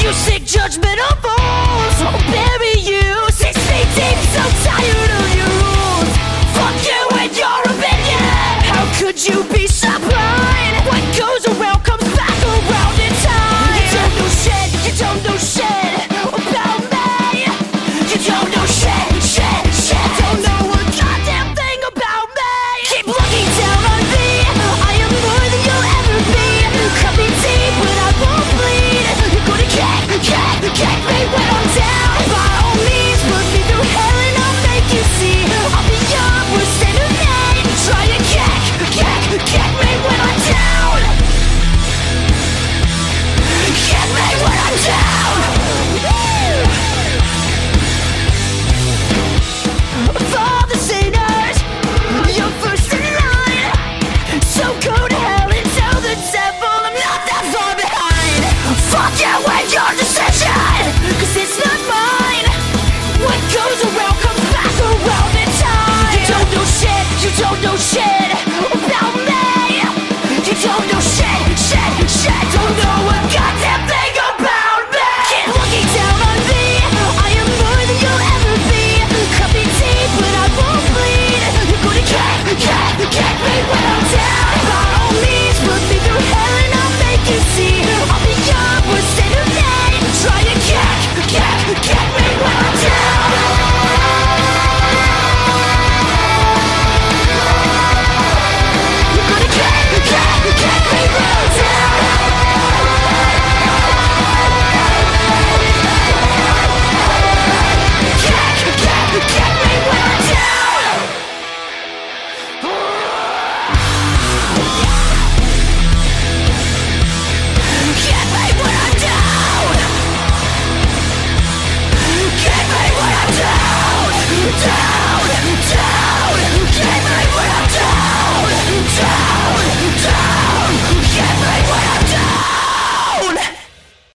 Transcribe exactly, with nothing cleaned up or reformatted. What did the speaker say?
You sick judgmental fools, I'll bury you six feet deep, so tired of your rules. Fuck you and your opinion. How could you be so